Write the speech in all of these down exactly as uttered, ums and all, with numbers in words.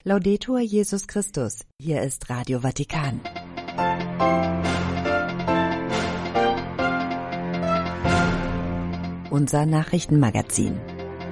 Laudetur Jesus Christus. Hier ist Radio Vatikan. Unser Nachrichtenmagazin.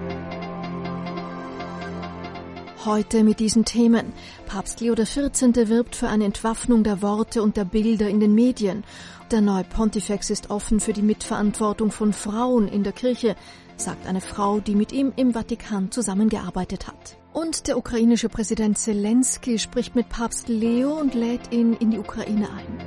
Heute mit diesen Themen. Papst Leo der vierzehnte wirbt für eine Entwaffnung der Worte und der Bilder in den Medien. Der neue Pontifex ist offen für die Mitverantwortung von Frauen in der Kirche, sagt eine Frau, die mit ihm im Vatikan zusammengearbeitet hat. Und der ukrainische Präsident Zelensky spricht mit Papst Leo und lädt ihn in die Ukraine ein.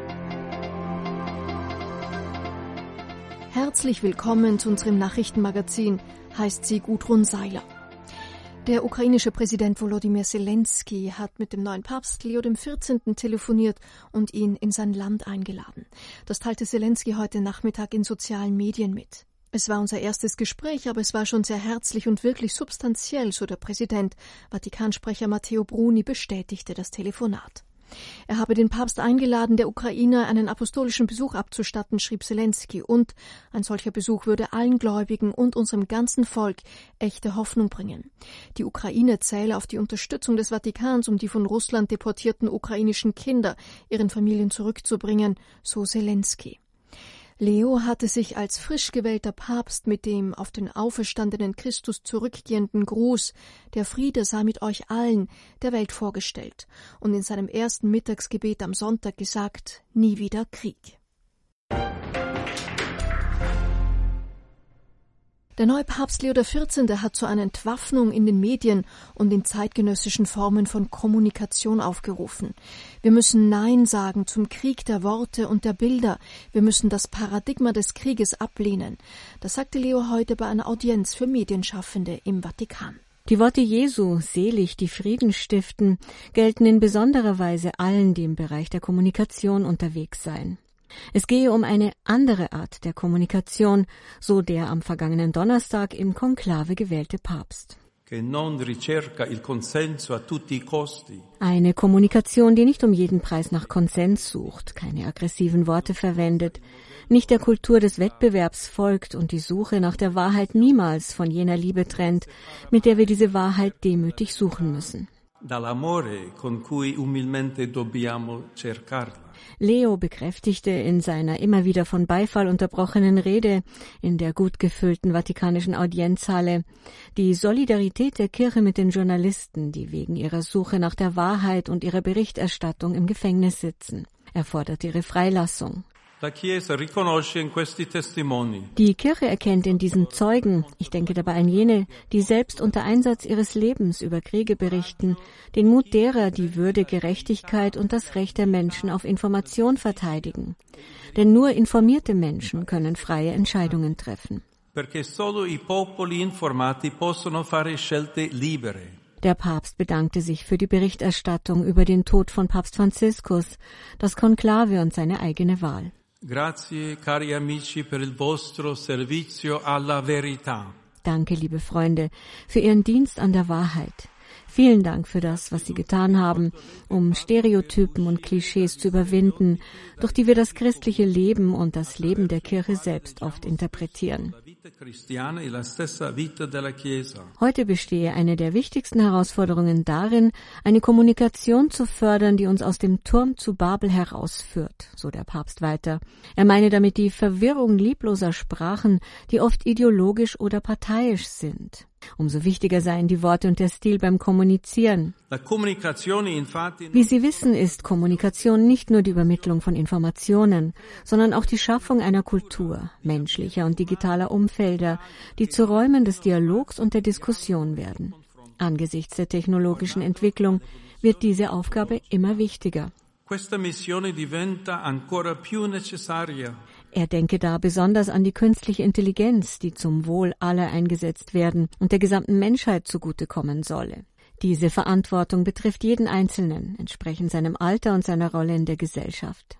Herzlich willkommen zu unserem Nachrichtenmagazin, heißt sie Gudrun Seiler. Der ukrainische Präsident Volodymyr Zelensky hat mit dem neuen Papst Leo der vierzehnte telefoniert und ihn in sein Land eingeladen. Das teilte Zelensky heute Nachmittag in sozialen Medien mit. Es war unser erstes Gespräch, aber es war schon sehr herzlich und wirklich substanziell, so der Präsident. Vatikansprecher Matteo Bruni bestätigte das Telefonat. Er habe den Papst eingeladen, der Ukraine einen apostolischen Besuch abzustatten, schrieb Zelensky, und ein solcher Besuch würde allen Gläubigen und unserem ganzen Volk echte Hoffnung bringen. Die Ukraine zähle auf die Unterstützung des Vatikans, um die von Russland deportierten ukrainischen Kinder ihren Familien zurückzubringen, so Zelensky. Leo hatte sich als frisch gewählter Papst mit dem auf den auferstandenen Christus zurückgehenden Gruß »Der Friede sei mit euch allen« der Welt vorgestellt und in seinem ersten Mittagsgebet am Sonntag gesagt, nie wieder Krieg. Der neue Papst Leo der vierzehnte hat zu einer Entwaffnung in den Medien und in zeitgenössischen Formen von Kommunikation aufgerufen. Wir müssen Nein sagen zum Krieg der Worte und der Bilder. Wir müssen das Paradigma des Krieges ablehnen. Das sagte Leo heute bei einer Audienz für Medienschaffende im Vatikan. Die Worte Jesu, selig, die Frieden stiften, gelten in besonderer Weise allen, die im Bereich der Kommunikation unterwegs seien. Es gehe um eine andere Art der Kommunikation, so der am vergangenen Donnerstag im Konklave gewählte Papst. Eine Kommunikation, die nicht um jeden Preis nach Konsens sucht, keine aggressiven Worte verwendet, nicht der Kultur des Wettbewerbs folgt und die Suche nach der Wahrheit niemals von jener Liebe trennt, mit der wir diese Wahrheit demütig suchen müssen. Leo bekräftigte in seiner immer wieder von Beifall unterbrochenen Rede in der gut gefüllten Vatikanischen Audienzhalle die Solidarität der Kirche mit den Journalisten, die wegen ihrer Suche nach der Wahrheit und ihrer Berichterstattung im Gefängnis sitzen. Er forderte ihre Freilassung. Die Kirche erkennt in diesen Zeugen, ich denke dabei an jene, die selbst unter Einsatz ihres Lebens über Kriege berichten, den Mut derer, die Würde, Gerechtigkeit und das Recht der Menschen auf Information verteidigen. Denn nur informierte Menschen können freie Entscheidungen treffen. Der Papst bedankte sich für die Berichterstattung über den Tod von Papst Franziskus, das Konklave und seine eigene Wahl. Grazie, cari amici, per il vostro servizio alla verità. Danke, liebe Freunde, für Ihren Dienst an der Wahrheit. Vielen Dank für das, was Sie getan haben, um Stereotypen und Klischees zu überwinden, durch die wir das christliche Leben und das Leben der Kirche selbst oft interpretieren. Heute bestehe eine der wichtigsten Herausforderungen darin, eine Kommunikation zu fördern, die uns aus dem Turm zu Babel herausführt, so der Papst weiter. Er meine damit die Verwirrung liebloser Sprachen, die oft ideologisch oder parteiisch sind. Umso wichtiger seien die Worte und der Stil beim Kommunizieren. Wie Sie wissen, ist Kommunikation nicht nur die Übermittlung von Informationen, sondern auch die Schaffung einer Kultur, menschlicher und digitaler Umfelder, die zu Räumen des Dialogs und der Diskussion werden. Angesichts der technologischen Entwicklung wird diese Aufgabe immer wichtiger. Er denke da besonders an die künstliche Intelligenz, die zum Wohl aller eingesetzt werden und der gesamten Menschheit zugutekommen solle. Diese Verantwortung betrifft jeden Einzelnen, entsprechend seinem Alter und seiner Rolle in der Gesellschaft.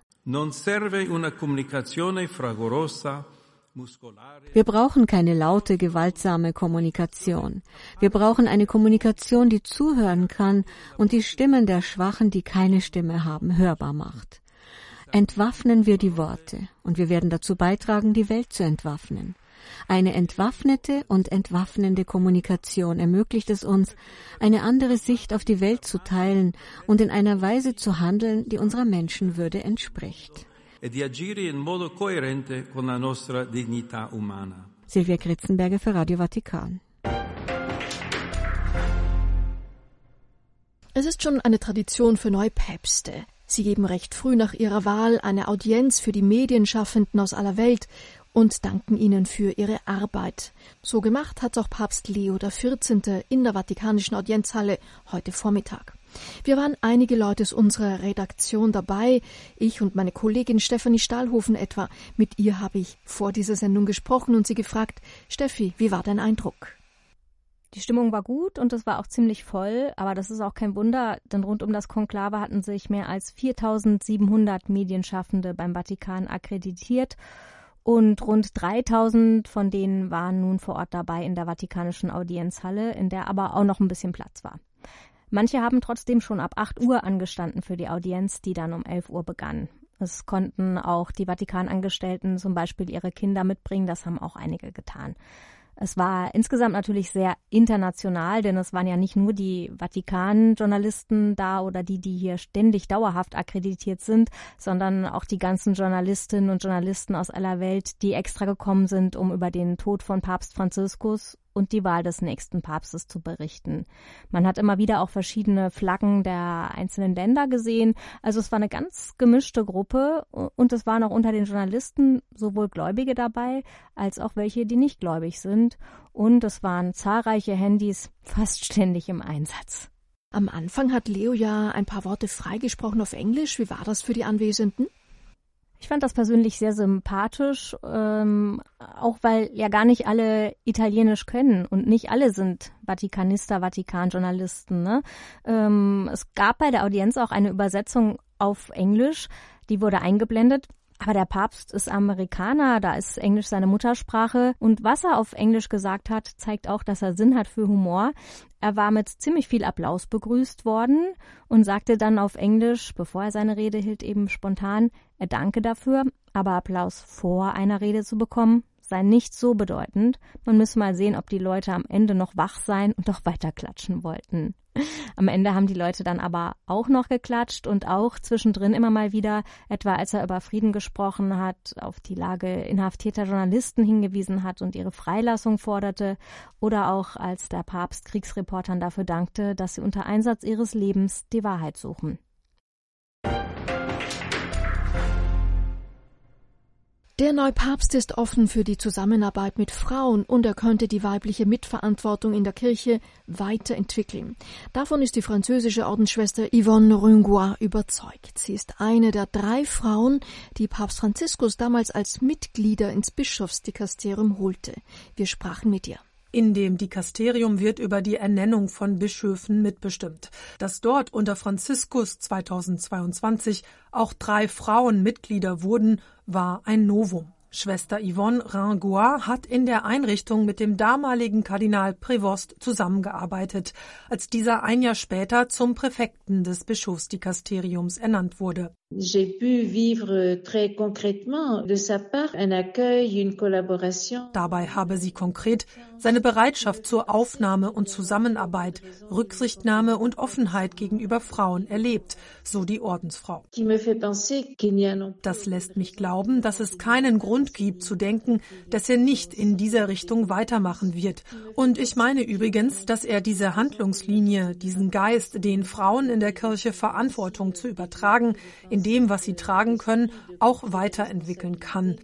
Wir brauchen keine laute, gewaltsame Kommunikation. Wir brauchen eine Kommunikation, die zuhören kann und die Stimmen der Schwachen, die keine Stimme haben, hörbar macht. Entwaffnen wir die Worte, und wir werden dazu beitragen, die Welt zu entwaffnen. Eine entwaffnete und entwaffnende Kommunikation ermöglicht es uns, eine andere Sicht auf die Welt zu teilen und in einer Weise zu handeln, die unserer Menschenwürde entspricht. E di agire in modo coerente con la nostra dignità umana. Silvia Kritzenberger für Radio Vatikan. Es ist schon eine Tradition für neue Päpste. Sie geben recht früh nach ihrer Wahl eine Audienz für die Medienschaffenden aus aller Welt und danken ihnen für ihre Arbeit. So gemacht hat auch Papst Leo der vierzehnte in der Vatikanischen Audienzhalle heute Vormittag. Wir waren einige Leute aus unserer Redaktion dabei, ich und meine Kollegin Stefanie Stahlhofen etwa. Mit ihr habe ich vor dieser Sendung gesprochen und sie gefragt, Steffi, wie war dein Eindruck? Die Stimmung war gut und es war auch ziemlich voll, aber das ist auch kein Wunder, denn rund um das Konklave hatten sich mehr als viertausendsiebenhundert Medienschaffende beim Vatikan akkreditiert und rund dreitausend von denen waren nun vor Ort dabei in der Vatikanischen Audienzhalle, in der aber auch noch ein bisschen Platz war. Manche haben trotzdem schon ab acht Uhr angestanden für die Audienz, die dann um elf Uhr begann. Es konnten auch die Vatikanangestellten zum Beispiel ihre Kinder mitbringen, das haben auch einige getan. Es war insgesamt natürlich sehr international, denn es waren ja nicht nur die Vatikan-Journalisten da oder die, die hier ständig dauerhaft akkreditiert sind, sondern auch die ganzen Journalistinnen und Journalisten aus aller Welt, die extra gekommen sind, um über den Tod von Papst Franziskus und die Wahl des nächsten Papstes zu berichten. Man hat immer wieder auch verschiedene Flaggen der einzelnen Länder gesehen. Also es war eine ganz gemischte Gruppe und es waren auch unter den Journalisten sowohl Gläubige dabei, als auch welche, die nicht gläubig sind. Und es waren zahlreiche Handys fast ständig im Einsatz. Am Anfang hat Leo ja ein paar Worte freigesprochen auf Englisch. Wie war das für die Anwesenden? Ich fand das persönlich sehr sympathisch, ähm, auch weil ja gar nicht alle Italienisch können und nicht alle sind Vatikanista, Vatikan-Journalisten. Ne? Ähm, es gab bei der Audienz auch eine Übersetzung auf Englisch, die wurde eingeblendet. Aber der Papst ist Amerikaner, da ist Englisch seine Muttersprache. Und was er auf Englisch gesagt hat, zeigt auch, dass er Sinn hat für Humor. Er war mit ziemlich viel Applaus begrüßt worden und sagte dann auf Englisch, bevor er seine Rede hielt, eben spontan, er danke dafür, aber Applaus vor einer Rede zu bekommen, sei nicht so bedeutend. Man müsse mal sehen, ob die Leute am Ende noch wach sein und doch weiter klatschen wollten. Am Ende haben die Leute dann aber auch noch geklatscht und auch zwischendrin immer mal wieder, etwa als er über Frieden gesprochen hat, auf die Lage inhaftierter Journalisten hingewiesen hat und ihre Freilassung forderte oder auch als der Papst Kriegsreportern dafür dankte, dass sie unter Einsatz ihres Lebens die Wahrheit suchen. Der neue Papst ist offen für die Zusammenarbeit mit Frauen und er könnte die weibliche Mitverantwortung in der Kirche weiterentwickeln. Davon ist die französische Ordensschwester Yvonne Rungois überzeugt. Sie ist eine der drei Frauen, die Papst Franziskus damals als Mitglieder ins Bischofsdikasterium holte. Wir sprachen mit ihr. In dem Dikasterium wird über die Ernennung von Bischöfen mitbestimmt. Dass dort unter Franziskus zweitausendzweiundzwanzig auch drei Frauen Mitglieder wurden, war ein Novum. Schwester Yvonne Rungois hat in der Einrichtung mit dem damaligen Kardinal Prévost zusammengearbeitet, als dieser ein Jahr später zum Präfekten des Bischofsdikasteriums ernannt wurde. J'ai pu vivre très concrètement de sa part un accueil, une collaboration. Dabei habe sie konkret seine Bereitschaft zur Aufnahme und Zusammenarbeit, Rücksichtnahme und Offenheit gegenüber Frauen erlebt, so die Ordensfrau. Das lässt mich glauben, dass es keinen Grund gibt zu denken, dass er nicht in dieser Richtung weitermachen wird. Und ich meine übrigens, dass er diese Handlungslinie, diesen Geist, den Frauen in der Kirche Verantwortung zu übertragen, in dem, was sie tragen können, auch weiterentwickeln kann.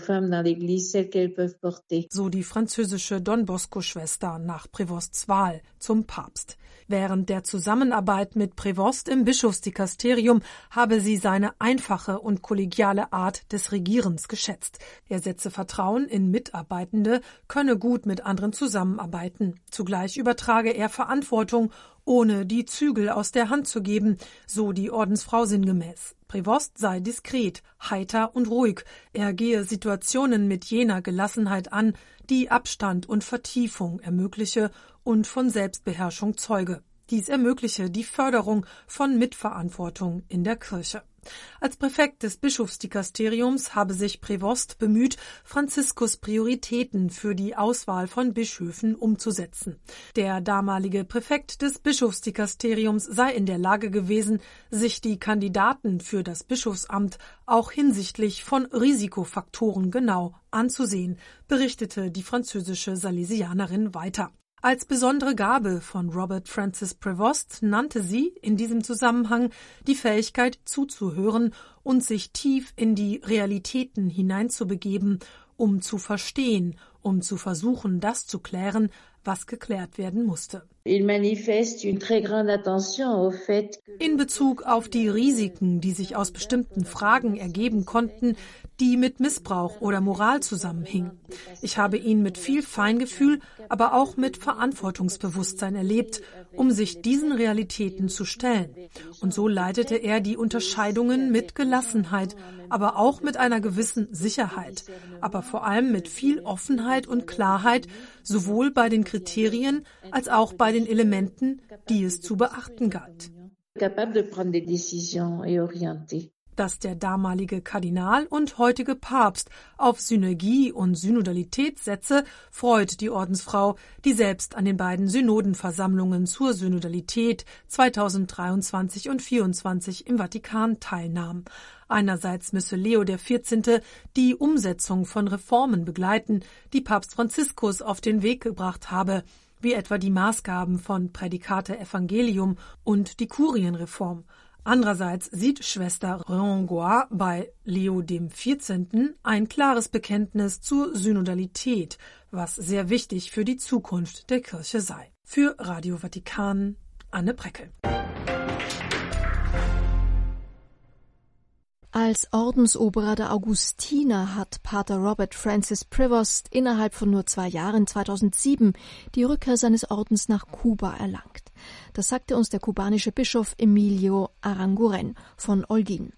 So die französische Don Bosco-Schwester nach Prévosts Wahl zum Papst. Während der Zusammenarbeit mit Prévost im Bischofsdikasterium habe sie seine einfache und kollegiale Art des Regierens geschätzt. Er setze Vertrauen in Mitarbeitende, könne gut mit anderen zusammenarbeiten. Zugleich übertrage er Verantwortung, ohne die Zügel aus der Hand zu geben, so die Ordensfrau sinngemäß. Prévost sei diskret, heiter und ruhig. Er gehe Situationen mit jener Gelassenheit an, die Abstand und Vertiefung ermögliche und von Selbstbeherrschung zeuge. Dies ermögliche die Förderung von Mitverantwortung in der Kirche. Als Präfekt des Bischofsdikasteriums habe sich Prevost bemüht, Franziskus Prioritäten für die Auswahl von Bischöfen umzusetzen. Der damalige Präfekt des Bischofsdikasteriums sei in der Lage gewesen, sich die Kandidaten für das Bischofsamt auch hinsichtlich von Risikofaktoren genau anzusehen, berichtete die französische Salesianerin weiter. Als besondere Gabe von Robert Francis Prevost nannte sie in diesem Zusammenhang die Fähigkeit zuzuhören und sich tief in die Realitäten hineinzubegeben, um zu verstehen, um zu versuchen, das zu klären, was geklärt werden musste. In Bezug auf die Risiken, die sich aus bestimmten Fragen ergeben konnten, die mit Missbrauch oder Moral zusammenhingen. Ich habe ihn mit viel Feingefühl, aber auch mit Verantwortungsbewusstsein erlebt, um sich diesen Realitäten zu stellen. Und so leitete er die Unterscheidungen mit Gelassenheit, aber auch mit einer gewissen Sicherheit, aber vor allem mit viel Offenheit und Klarheit, sowohl bei den Kriterien als auch bei den Elementen, die es zu beachten galt. Dass der damalige Kardinal und heutige Papst auf Synergie und Synodalität setze, freut die Ordensfrau, die selbst an den beiden Synodenversammlungen zur Synodalität zweitausenddreiundzwanzig und vierundzwanzig im Vatikan teilnahm. Einerseits müsse Leo der Vierzehnte die Umsetzung von Reformen begleiten, die Papst Franziskus auf den Weg gebracht habe, wie etwa die Maßgaben von Praedicate Evangelium und die Kurienreform. Andererseits sieht Schwester Rengois bei Leo dem Vierzehnten ein klares Bekenntnis zur Synodalität, was sehr wichtig für die Zukunft der Kirche sei. Für Radio Vatikan, Anne Breckel. Als Ordensoberer der Augustiner hat Pater Robert Francis Prevost innerhalb von nur zwei Jahren zweitausendsieben die Rückkehr seines Ordens nach Kuba erlangt. Das sagte uns der kubanische Bischof Emilio Aranguren von Holguín.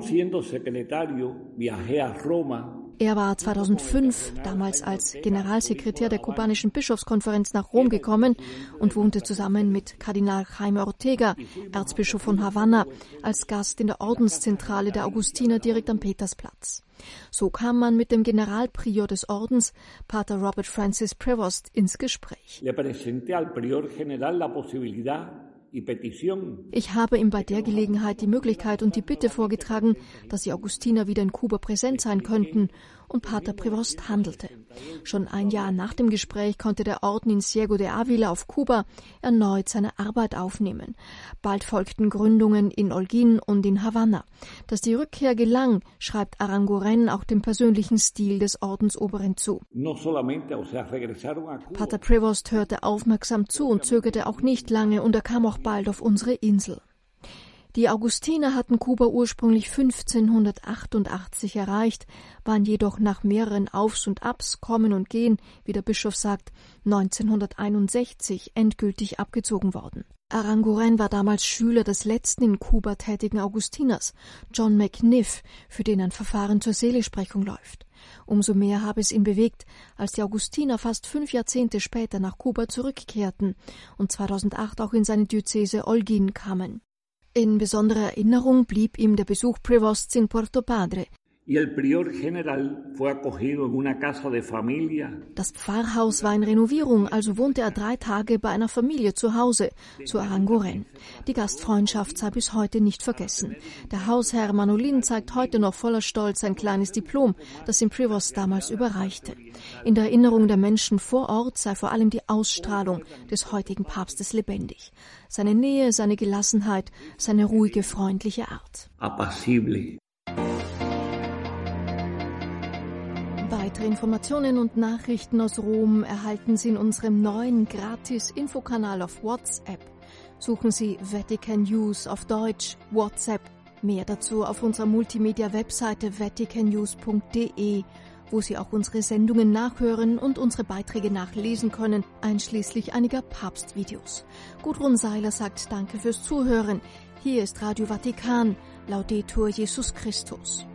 Er war zweitausendfünf, damals als Generalsekretär der kubanischen Bischofskonferenz nach Rom gekommen und wohnte zusammen mit Kardinal Jaime Ortega, Erzbischof von Havanna, als Gast in der Ordenszentrale der Augustiner direkt am Petersplatz. So kam man mit dem Generalprior des Ordens, Pater Robert Francis Prevost, ins Gespräch. Ich habe ihm bei der Gelegenheit die Möglichkeit und die Bitte vorgetragen, dass die Augustiner wieder in Kuba präsent sein könnten, und Pater Prevost handelte. Schon ein Jahr nach dem Gespräch konnte der Orden in Ciego de Ávila auf Kuba erneut seine Arbeit aufnehmen. Bald folgten Gründungen in Holguín und in Havanna. Dass die Rückkehr gelang, schreibt Aranguren auch dem persönlichen Stil des Ordensoberen zu. Pater Prevost hörte aufmerksam zu und zögerte auch nicht lange, und er kam auch bald auf unsere Insel. Die Augustiner hatten Kuba ursprünglich fünfzehnhundertachtundachtzig erreicht, waren jedoch nach mehreren Aufs und Abs, Kommen und Gehen, wie der Bischof sagt, neunzehnhunderteinundsechzig endgültig abgezogen worden. Aranguren war damals Schüler des letzten in Kuba tätigen Augustiners, John McNiff, für den ein Verfahren zur Seligsprechung läuft. Umso mehr habe es ihn bewegt, als die Augustiner fast fünf Jahrzehnte später nach Kuba zurückkehrten und zweitausendacht auch in seine Diözese Holguín kamen. In besonderer Erinnerung blieb ihm der Besuch Prevosts in Puerto Padre. Das Pfarrhaus war in Renovierung, also wohnte er drei Tage bei einer Familie zu Hause, so Aranguren. Die Gastfreundschaft sei bis heute nicht vergessen. Der Hausherr Manolin zeigt heute noch voller Stolz ein kleines Diplom, das ihm Prevost damals überreichte. In der Erinnerung der Menschen vor Ort sei vor allem die Ausstrahlung des heutigen Papstes lebendig. Seine Nähe, seine Gelassenheit, seine ruhige, freundliche Art. Apacible. Weitere Informationen und Nachrichten aus Rom erhalten Sie in unserem neuen Gratis-Infokanal auf WhatsApp. Suchen Sie Vatican News auf Deutsch, WhatsApp. Mehr dazu auf unserer Multimedia-Webseite vatican news punkt de, wo Sie auch unsere Sendungen nachhören und unsere Beiträge nachlesen können, einschließlich einiger Papstvideos. Gudrun Seiler sagt Danke fürs Zuhören. Hier ist Radio Vatikan. Laudetur Jesus Christus.